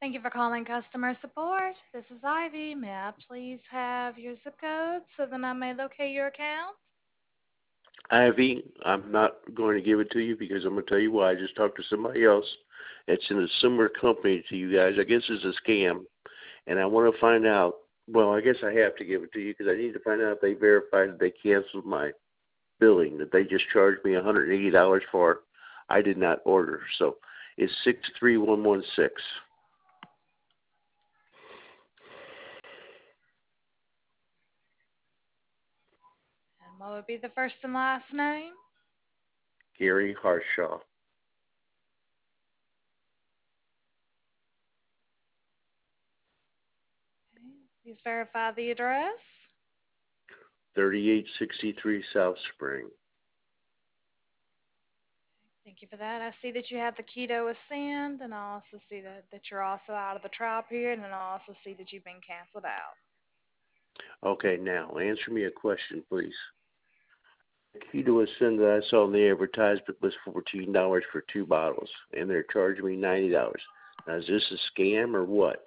Thank you for calling customer support. This is Ivy. May I please have your zip code so that I may locate your account? Ivy, I'm not going to give it to you because I'm going to tell you why. I just talked to somebody else. It's in a similar company to you guys. I guess it's a scam, and I want to find out. Well, I guess I have to give it to you because I need to find out if they verified that they canceled my billing that they just charged me $180 for. I did not order, so it's 63116. And what would be the first and last name? Gary Harshaw, Please verify the address. 3863 South Spring. Thank you for that. I see that you have the keto ascend, and I also see that you're also out of the trial period, and I also see that you've been canceled out. Okay, now answer me a question, please. The keto ascend that I saw in the advertisement was $14 for two bottles, and they're charging me $90. Now, is this a scam or what?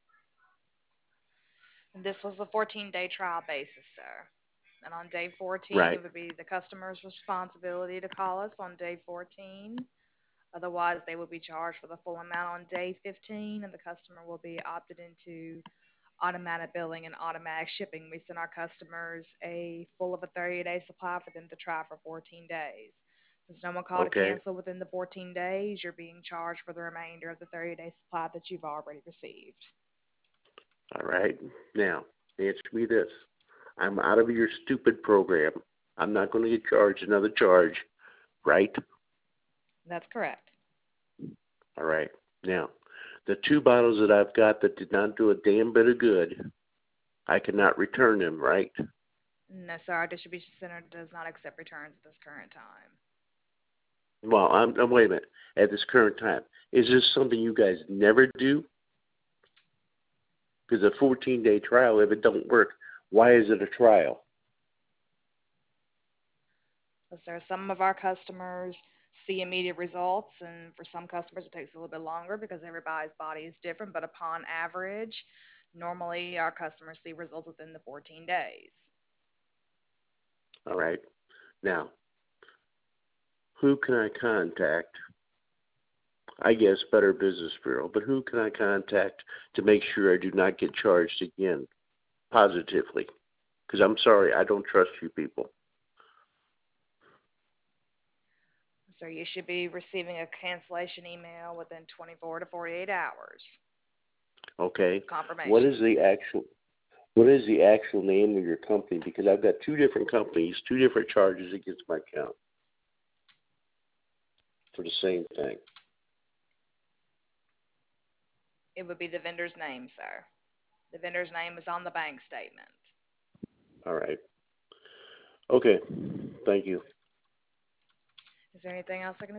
And this was a 14-day trial basis, sir. And on day 14, Right. it would be the customer's responsibility to call us on day 14. Otherwise, they will be charged for the full amount on day 15, and the customer will be opted into automatic billing and automatic shipping. We send our customers a full of a 30-day supply for them to try for 14 days. Since no one called to Okay. cancel within the 14 days, you're being charged for the remainder of the 30-day supply that you've already received. All right. Now, answer me this. I'm out of your stupid program. I'm not going to get charged another charge, right? That's correct. All right. Now, the two bottles that I've got that did not do a damn bit of good, I cannot return them, right? No, sir, our distribution center does not accept returns at this current time. Well, I'm wait a minute. At this current time, is this something you guys never do? Because a 14-day trial, if it don't work, why is it a trial? Yes, sir, some of our customers see immediate results, and for some customers, it takes a little bit longer because everybody's body is different. But upon average, normally our customers see results within the 14 days. All right. Now, who can I contact? I guess Better Business Bureau, but who can I contact to make sure I do not get charged again positively? Because I'm sorry, I don't trust you people. So you should be receiving a cancellation email within 24 to 48 hours Okay. with What confirmation. is the actual what is the actual name of your company? Because I've got two different companies, two different charges against my account for the same thing. It would be the vendor's name, sir. The vendor's name is on the bank statement. All right. Okay. Thank you. Is there anything else I can